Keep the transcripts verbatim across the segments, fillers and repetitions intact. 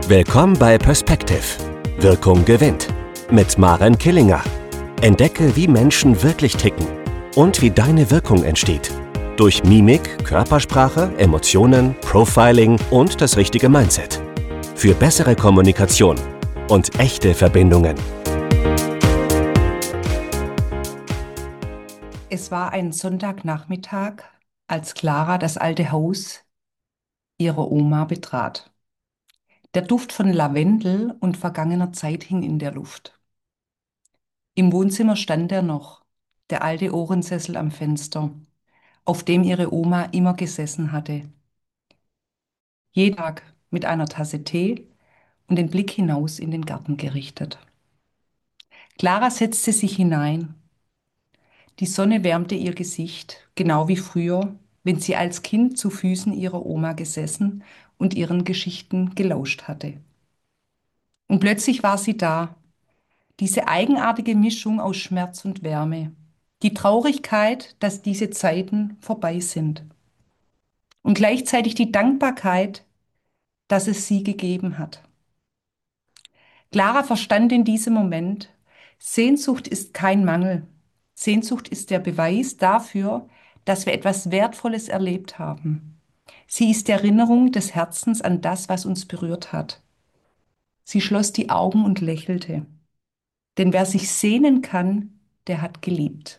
Willkommen bei Perspective. Wirkung gewinnt. Mit Maren Killinger. Entdecke, wie Menschen wirklich ticken und wie deine Wirkung entsteht. Durch Mimik, Körpersprache, Emotionen, Profiling und das richtige Mindset. Für bessere Kommunikation und echte Verbindungen. Es war ein Sonntagnachmittag, als Clara das alte Haus ihrer Oma betrat. Der Duft von Lavendel und vergangener Zeit hing in der Luft. Im Wohnzimmer stand er noch, der alte Ohrensessel am Fenster, auf dem ihre Oma immer gesessen hatte. Jeden Tag mit einer Tasse Tee und den Blick hinaus in den Garten gerichtet. Clara setzte sich hinein. Die Sonne wärmte ihr Gesicht, genau wie früher, wenn sie als Kind zu Füßen ihrer Oma gesessen und ihren Geschichten gelauscht hatte. Und plötzlich war sie da, diese eigenartige Mischung aus Schmerz und Wärme, die Traurigkeit, dass diese Zeiten vorbei sind und gleichzeitig die Dankbarkeit, dass es sie gegeben hat. Clara verstand in diesem Moment, Sehnsucht ist kein Mangel. Sehnsucht ist der Beweis dafür, dass wir etwas Wertvolles erlebt haben. Sie ist die Erinnerung des Herzens an das, was uns berührt hat. Sie schloss die Augen und lächelte. Denn wer sich sehnen kann, der hat geliebt.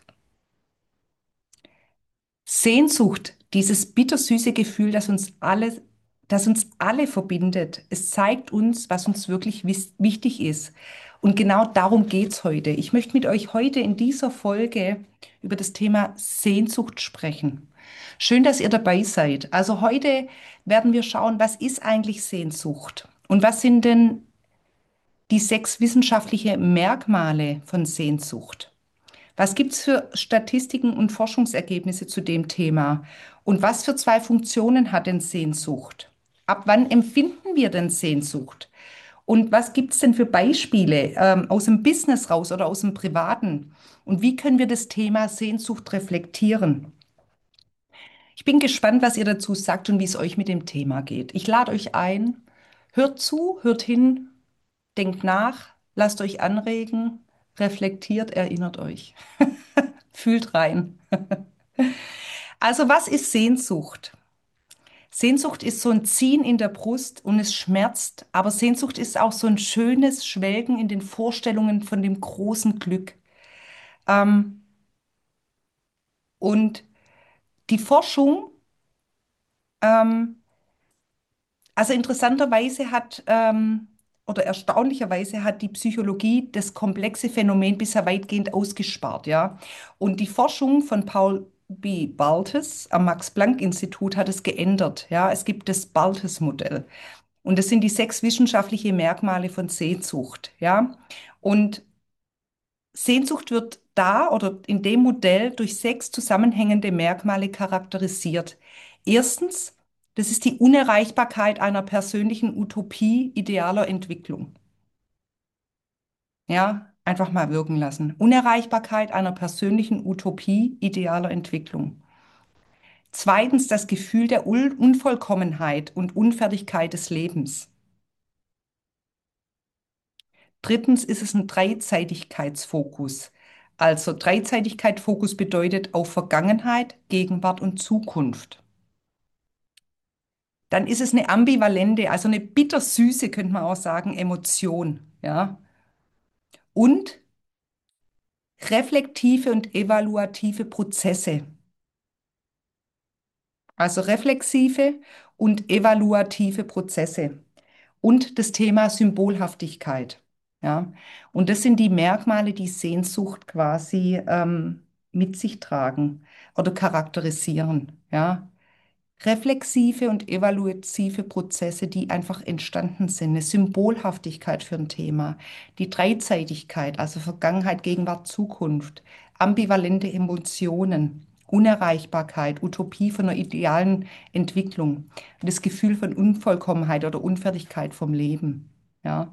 Sehnsucht, dieses bittersüße Gefühl, das uns alle, das uns alle verbindet. Es zeigt uns, was uns wirklich wis- wichtig ist. Und genau darum geht's heute. Ich möchte mit euch heute in dieser Folge über das Thema Sehnsucht sprechen. Schön, dass ihr dabei seid. Also heute werden wir schauen, was ist eigentlich Sehnsucht? Und was sind denn die sechs wissenschaftliche Merkmale von Sehnsucht? Was gibt es für Statistiken und Forschungsergebnisse zu dem Thema? Und was für zwei Funktionen hat denn Sehnsucht? Ab wann empfinden wir denn Sehnsucht? Und was gibt es denn für Beispiele ähm, aus dem Business raus oder aus dem Privaten? Und wie können wir das Thema Sehnsucht reflektieren? Ich bin gespannt, was ihr dazu sagt und wie es euch mit dem Thema geht. Ich lade euch ein, hört zu, hört hin, denkt nach, lasst euch anregen, reflektiert, erinnert euch. Fühlt rein. Also was ist Sehnsucht? Sehnsucht ist so ein Ziehen in der Brust und es schmerzt, aber Sehnsucht ist auch so ein schönes Schwelgen in den Vorstellungen von dem großen Glück. Ähm, und die Forschung, ähm, also interessanterweise hat, ähm, oder erstaunlicherweise hat die Psychologie das komplexe Phänomen bisher weitgehend ausgespart, ja. Und die Forschung von Paul B. Baltes am Max-Planck-Institut hat es geändert, ja. Es gibt das Baltes-Modell. Und das sind die sechs wissenschaftliche Merkmale von Sehnsucht, ja. Und Sehnsucht wird da oder in dem Modell durch sechs zusammenhängende Merkmale charakterisiert. Erstens, das ist die Unerreichbarkeit einer persönlichen Utopie idealer Entwicklung. Ja, einfach mal wirken lassen. Unerreichbarkeit einer persönlichen Utopie idealer Entwicklung. Zweitens, das Gefühl der Un Unvollkommenheit und Unfertigkeit des Lebens. Drittens ist es ein Dreizeitigkeitsfokus. Also Dreizeitigkeitsfokus bedeutet auf Vergangenheit, Gegenwart und Zukunft. Dann ist es eine ambivalente, also eine bittersüße, könnte man auch sagen, Emotion, ja. Und reflektive und evaluative Prozesse. Also reflexive und evaluative Prozesse. Und das Thema Symbolhaftigkeit. Ja, und das sind die Merkmale, die Sehnsucht quasi ähm, mit sich tragen oder charakterisieren. Ja, reflexive und evaluative Prozesse, die einfach entstanden sind, eine Symbolhaftigkeit für ein Thema, die Dreizeitigkeit, also Vergangenheit, Gegenwart, Zukunft, ambivalente Emotionen, Unerreichbarkeit, Utopie von einer idealen Entwicklung, das Gefühl von Unvollkommenheit oder Unfertigkeit vom Leben. Ja,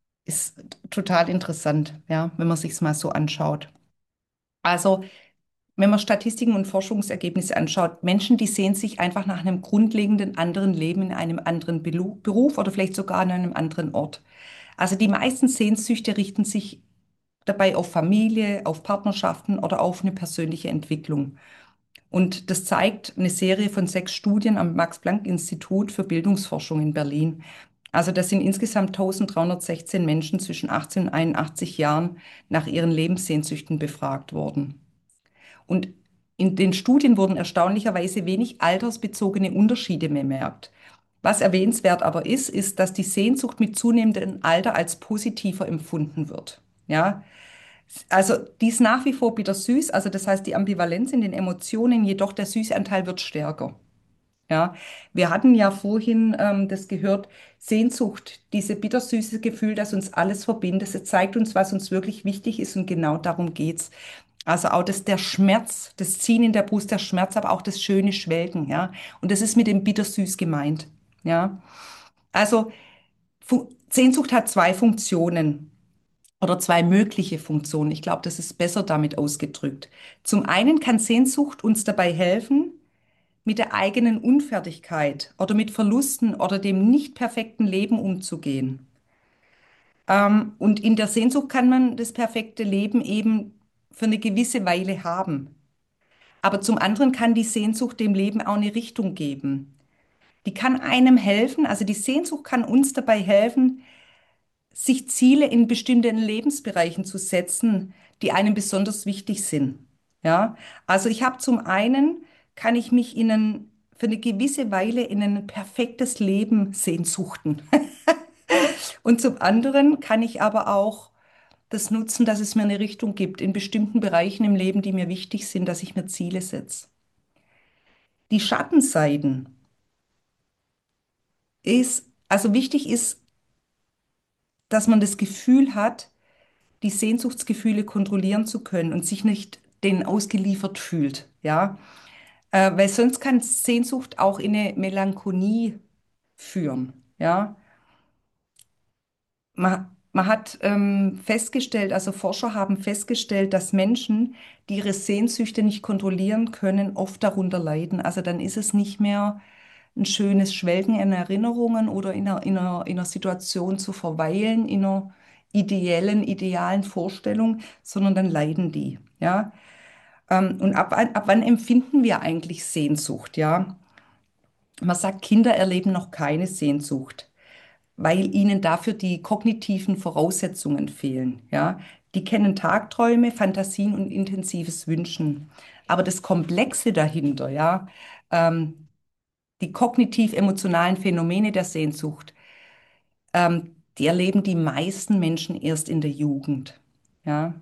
ist total interessant, ja, wenn man sich es mal so anschaut. Also wenn man Statistiken und Forschungsergebnisse anschaut, Menschen, die sehen sich einfach nach einem grundlegenden anderen Leben in einem anderen Belu- Beruf oder vielleicht sogar an einem anderen Ort. Also die meisten Sehnsüchte richten sich dabei auf Familie, auf Partnerschaften oder auf eine persönliche Entwicklung. Und das zeigt eine Serie von sechs Studien am Max-Planck-Institut für Bildungsforschung in Berlin. Also das sind insgesamt eintausenddreihundertsechzehn Menschen zwischen achtzehn und einundachtzig Jahren nach ihren Lebenssehnsüchten befragt worden. Und in den Studien wurden erstaunlicherweise wenig altersbezogene Unterschiede bemerkt. Was erwähnenswert aber ist, ist, dass die Sehnsucht mit zunehmendem Alter als positiver empfunden wird. Ja, also die ist nach wie vor bittersüß, also das heißt die Ambivalenz in den Emotionen, jedoch der Süßanteil wird stärker. Ja, wir hatten ja vorhin ähm, das gehört, Sehnsucht, diese bittersüße Gefühl, das uns alles verbindet, es zeigt uns, was uns wirklich wichtig ist und genau darum geht's. Also auch das, der Schmerz, das Ziehen in der Brust, der Schmerz, aber auch das schöne Schwelgen, ja. Und das ist mit dem bittersüß gemeint, ja. Also Fu Sehnsucht hat zwei Funktionen oder zwei mögliche Funktionen. Ich glaube, das ist besser damit ausgedrückt. Zum einen kann Sehnsucht uns dabei helfen, mit der eigenen Unfertigkeit oder mit Verlusten oder dem nicht perfekten Leben umzugehen. Ähm, und in der Sehnsucht kann man das perfekte Leben eben für eine gewisse Weile haben. Aber zum anderen kann die Sehnsucht dem Leben auch eine Richtung geben. Die kann einem helfen, also die Sehnsucht kann uns dabei helfen, sich Ziele in bestimmten Lebensbereichen zu setzen, die einem besonders wichtig sind. Ja, also ich habe zum einen, kann ich mich in ein, für eine gewisse Weile in ein perfektes Leben sehnsuchten. Und zum anderen kann ich aber auch das nutzen, dass es mir eine Richtung gibt in bestimmten Bereichen im Leben, die mir wichtig sind, dass ich mir Ziele setze. Die Schattenseiten ist, also wichtig ist, dass man das Gefühl hat, die Sehnsuchtsgefühle kontrollieren zu können und sich nicht denen ausgeliefert fühlt, ja, äh, weil sonst kann Sehnsucht auch in eine Melancholie führen, ja. Man, man hat ähm, festgestellt, also Forscher haben festgestellt, dass Menschen, die ihre Sehnsüchte nicht kontrollieren können, oft darunter leiden. Also dann ist es nicht mehr ein schönes Schwelgen in Erinnerungen oder in einer, in einer, in einer Situation zu verweilen, in einer ideellen, idealen Vorstellung, sondern dann leiden die. Ja? Ähm, und ab, wann- ab wann empfinden wir eigentlich Sehnsucht? Ja? Man sagt, Kinder erleben noch keine Sehnsucht, weil ihnen dafür die kognitiven Voraussetzungen fehlen. Ja? Die kennen Tagträume, Fantasien und intensives Wünschen. Aber das Komplexe dahinter, ja, ähm, die kognitiv-emotionalen Phänomene der Sehnsucht, ähm, die erleben die meisten Menschen erst in der Jugend. Ja?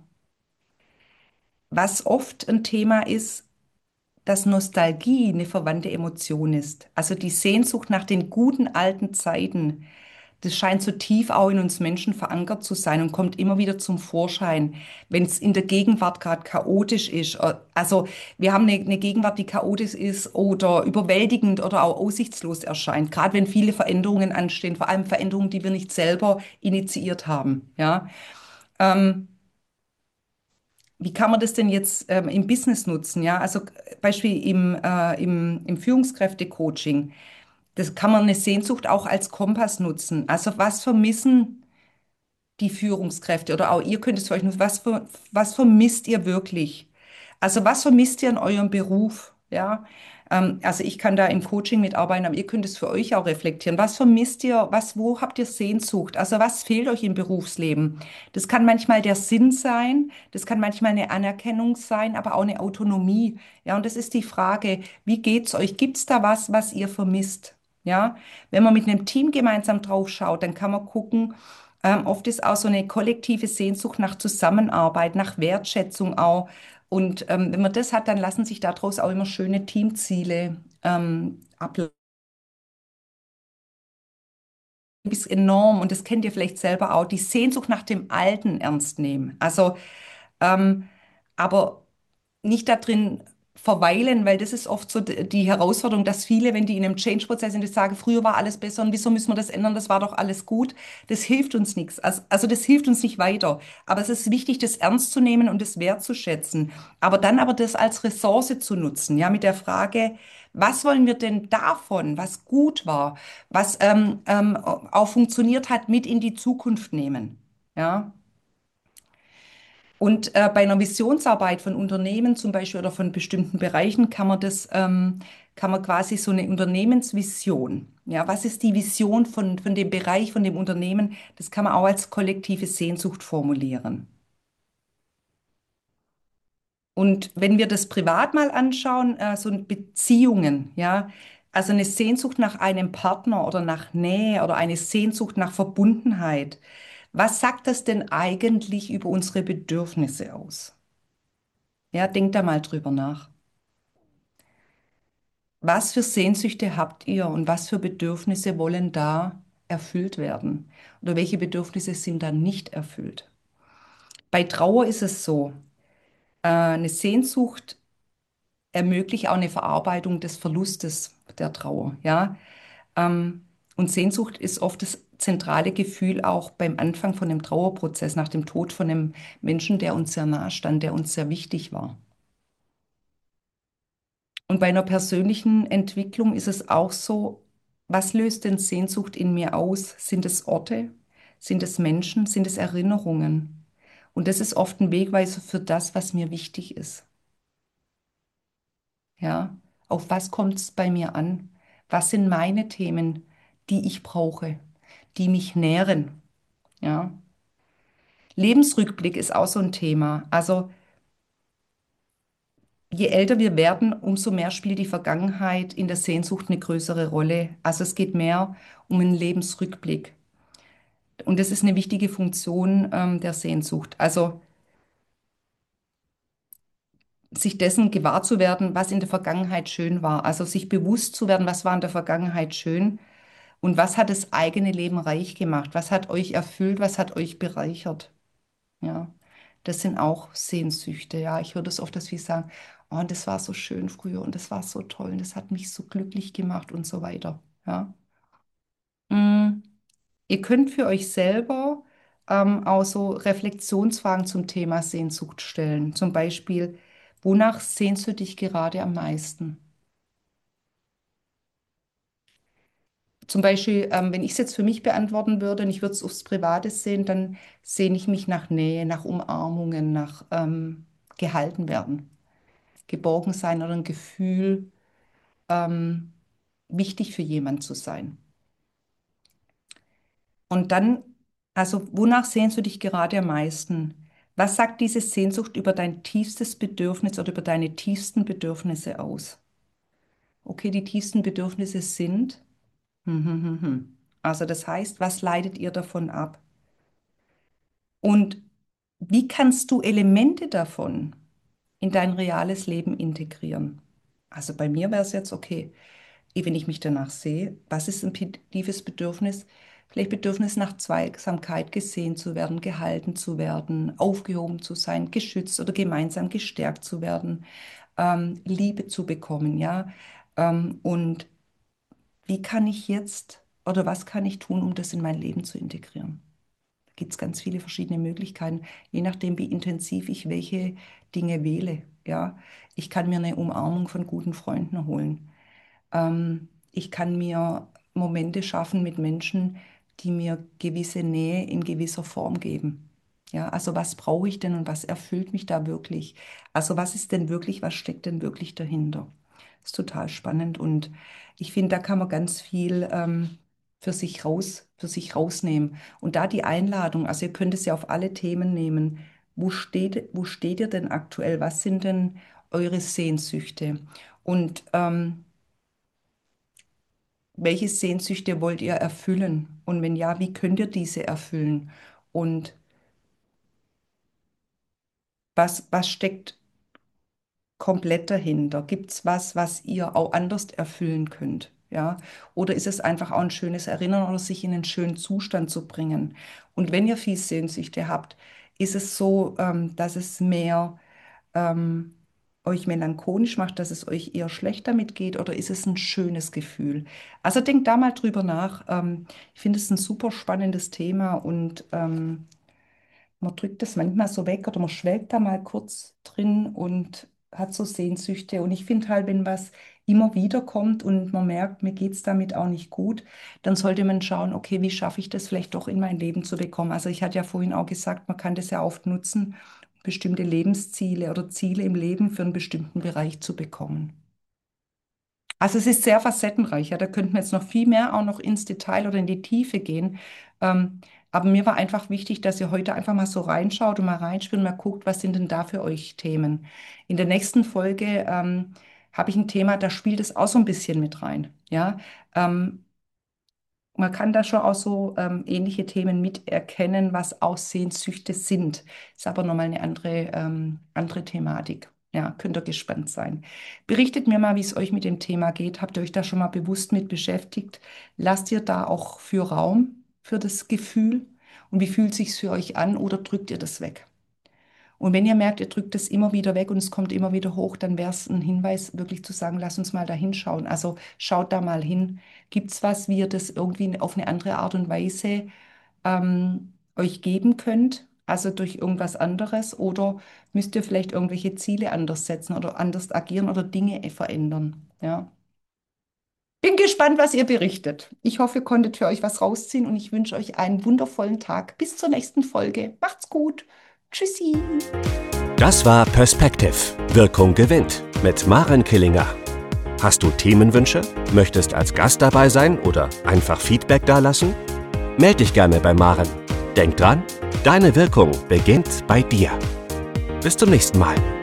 Was oft ein Thema ist, dass Nostalgie eine verwandte Emotion ist. Also die Sehnsucht nach den guten alten Zeiten, das scheint so tief auch in uns Menschen verankert zu sein und kommt immer wieder zum Vorschein, wenn es in der Gegenwart gerade chaotisch ist. Äh, Also wir haben eine, eine Gegenwart, die chaotisch ist oder überwältigend oder auch aussichtslos erscheint, gerade wenn viele Veränderungen anstehen, vor allem Veränderungen, die wir nicht selber initiiert haben. Ja, ähm, wie kann man das denn jetzt ähm, im Business nutzen? Ja, also äh, Beispiel im, äh, im, im Führungskräftecoaching. Das kann man eine Sehnsucht auch als Kompass nutzen. Also was vermissen die Führungskräfte oder auch ihr könnt es für euch nutzen. Was, ver- was vermisst ihr wirklich? Also was vermisst ihr in eurem Beruf? Ja, ähm, also ich kann da im Coaching mitarbeiten, aber ihr könnt es für euch auch reflektieren. Was vermisst ihr? Was, wo habt ihr Sehnsucht? Also was fehlt euch im Berufsleben? Das kann manchmal der Sinn sein, das kann manchmal eine Anerkennung sein, aber auch eine Autonomie. Ja, und das ist die Frage, wie geht's euch? Gibt's da was, was ihr vermisst? Ja, wenn man mit einem Team gemeinsam drauf schaut, dann kann man gucken, ähm, oft ist auch so eine kollektive Sehnsucht nach Zusammenarbeit, nach Wertschätzung auch. Und ähm, wenn man das hat, dann lassen sich daraus auch immer schöne Teamziele ähm, ableiten. Ist enorm und das kennt ihr vielleicht selber auch, die Sehnsucht nach dem Alten ernst nehmen. Also, ähm, aber nicht da drin. verweilen, weil das ist oft so d- die Herausforderung, dass viele, wenn die in einem Change-Prozess sind, die sagen, früher war alles besser und wieso müssen wir das ändern, das war doch alles gut. Das hilft uns nichts. Also, also das hilft uns nicht weiter. Aber es ist wichtig, das ernst zu nehmen und das wertzuschätzen. Aber dann aber das als Ressource zu nutzen, ja, mit der Frage, was wollen wir denn davon, was gut war, was ähm, ähm, auch funktioniert hat, mit in die Zukunft nehmen. Ja. Und äh, bei einer Visionsarbeit von Unternehmen zum Beispiel oder von bestimmten Bereichen kann man das, ähm, kann man quasi so eine Unternehmensvision. Ja, was ist die Vision von, von dem Bereich, von dem Unternehmen? Das kann man auch als kollektive Sehnsucht formulieren. Und wenn wir das privat mal anschauen, äh, so Beziehungen, ja, also eine Sehnsucht nach einem Partner oder nach Nähe oder eine Sehnsucht nach Verbundenheit. Was sagt das denn eigentlich über unsere Bedürfnisse aus? Ja, denkt da mal drüber nach. Was für Sehnsüchte habt ihr und was für Bedürfnisse wollen da erfüllt werden? Oder welche Bedürfnisse sind da nicht erfüllt? Bei Trauer ist es so, äh, eine Sehnsucht ermöglicht auch eine Verarbeitung des Verlustes der Trauer, ja? Ähm, und Sehnsucht ist oft das zentrale Gefühl auch beim Anfang von dem Trauerprozess, nach dem Tod von einem Menschen, der uns sehr nahe stand, der uns sehr wichtig war. Und bei einer persönlichen Entwicklung ist es auch so, was löst denn Sehnsucht in mir aus? Sind es Orte? Sind es Menschen? Sind es Erinnerungen? Und das ist oft ein Wegweiser für das, was mir wichtig ist. Ja, auf was kommt es bei mir an? Was sind meine Themen, die ich brauche, die mich nähren? Ja, Lebensrückblick ist auch so ein Thema. Also je älter wir werden, umso mehr spielt die Vergangenheit in der Sehnsucht eine größere Rolle. Also es geht mehr um einen Lebensrückblick. Und das ist eine wichtige Funktion ähm, der Sehnsucht. Also sich dessen gewahr zu werden, was in der Vergangenheit schön war. Also sich bewusst zu werden, was war in der Vergangenheit schön und was hat das eigene Leben reich gemacht, was hat euch erfüllt, was hat euch bereichert. Ja, das sind auch Sehnsüchte. Ja, ich höre das oft, dass viele sagen, oh, das war so schön früher und das war so toll und das hat mich so glücklich gemacht und so weiter. Ja. Mm, Ihr könnt für euch selber ähm, auch so Reflexionsfragen zum Thema Sehnsucht stellen. Zum Beispiel, wonach sehnst du dich gerade am meisten? Zum Beispiel, ähm, wenn ich es jetzt für mich beantworten würde und ich würde es aufs Private sehen, dann sehne ich mich nach Nähe, nach Umarmungen, nach ähm, gehalten werden, geborgen sein oder ein Gefühl, ähm, wichtig für jemand zu sein. Und dann, also wonach sehnst du dich gerade am meisten? Was sagt diese Sehnsucht über dein tiefstes Bedürfnis oder über deine tiefsten Bedürfnisse aus? Okay, die tiefsten Bedürfnisse sind. Hm, hm, hm, hm. Also das heißt, was leitet ihr davon ab? Und wie kannst du Elemente davon in dein reales Leben integrieren? Also bei mir wäre es jetzt okay, eh, wenn ich mich danach sehe, was ist ein pi- tiefes Bedürfnis? Vielleicht Bedürfnis nach Zweisamkeit, gesehen zu werden, gehalten zu werden, aufgehoben zu sein, geschützt oder gemeinsam gestärkt zu werden, ähm, Liebe zu bekommen, ja. Ähm, und wie kann ich jetzt oder was kann ich tun, um das in mein Leben zu integrieren? Da gibt es ganz viele verschiedene Möglichkeiten, je nachdem, wie intensiv ich welche Dinge wähle, ja. Ich kann mir eine Umarmung von guten Freunden holen. Ähm, ich kann mir Momente schaffen mit Menschen, die mir gewisse Nähe in gewisser Form geben. Ja, also was brauche ich denn und was erfüllt mich da wirklich? Also was ist denn wirklich, was steckt denn wirklich dahinter? Das ist total spannend und ich finde, da kann man ganz viel ähm, für sich raus, für sich rausnehmen. Und da die Einladung, also ihr könnt es ja auf alle Themen nehmen. Wo steht, wo steht ihr denn aktuell? Was sind denn eure Sehnsüchte? Und ähm, welche Sehnsüchte wollt ihr erfüllen? Und wenn ja, wie könnt ihr diese erfüllen? Und was, was steckt komplett dahinter? Gibt es was, was ihr auch anders erfüllen könnt? Ja? Oder ist es einfach auch ein schönes Erinnern oder sich in einen schönen Zustand zu bringen? Und wenn ihr viel Sehnsüchte habt, ist es so, ähm, dass es mehr ähm, euch melancholisch macht, dass es euch eher schlecht damit geht oder ist es ein schönes Gefühl? Also denkt da mal drüber nach. Ähm, ich finde es ein super spannendes Thema und ähm, man drückt das manchmal so weg oder man schwelgt da mal kurz drin und hat so Sehnsüchte. Und ich finde halt, wenn was immer wieder kommt und man merkt, mir geht es damit auch nicht gut, dann sollte man schauen, okay, wie schaffe ich das vielleicht doch in mein Leben zu bekommen. Also ich hatte ja vorhin auch gesagt, man kann das ja oft nutzen, um bestimmte Lebensziele oder Ziele im Leben für einen bestimmten Bereich zu bekommen. Also es ist sehr facettenreich, ja, da könnten wir jetzt noch viel mehr auch noch ins Detail oder in die Tiefe gehen. Ähm, aber mir war einfach wichtig, dass ihr heute einfach mal so reinschaut und mal reinspielt und mal guckt, was sind denn da für euch Themen. In der nächsten Folge ähm, habe ich ein Thema, da spielt es auch so ein bisschen mit rein. Ja, ähm, man kann da schon auch so ähm, ähnliche Themen miterkennen, was auch Sehnsüchte sind. Ist aber nochmal eine andere, ähm, andere Thematik. Ja, könnt ihr gespannt sein. Berichtet mir mal, wie es euch mit dem Thema geht. Habt ihr euch da schon mal bewusst mit beschäftigt? Lasst ihr da auch für Raum für das Gefühl? Und wie fühlt sich's für euch an oder drückt ihr das weg? Und wenn ihr merkt, ihr drückt es immer wieder weg und es kommt immer wieder hoch, dann wäre es ein Hinweis, wirklich zu sagen, lasst uns mal da hinschauen. Also schaut da mal hin. Gibt es was, wie ihr das irgendwie auf eine andere Art und Weise ähm, euch geben könnt? Also durch irgendwas anderes? Oder müsst ihr vielleicht irgendwelche Ziele anders setzen oder anders agieren oder Dinge verändern? Ja. Bin gespannt, was ihr berichtet. Ich hoffe, ihr konntet für euch was rausziehen und ich wünsche euch einen wundervollen Tag. Bis zur nächsten Folge. Macht's gut. Tschüssi. Das war Perspective. Wirkung gewinnt mit Maren Killinger. Hast du Themenwünsche? Möchtest als Gast dabei sein oder einfach Feedback dalassen? Meld dich gerne bei Maren. Denk dran, deine Wirkung beginnt bei dir. Bis zum nächsten Mal.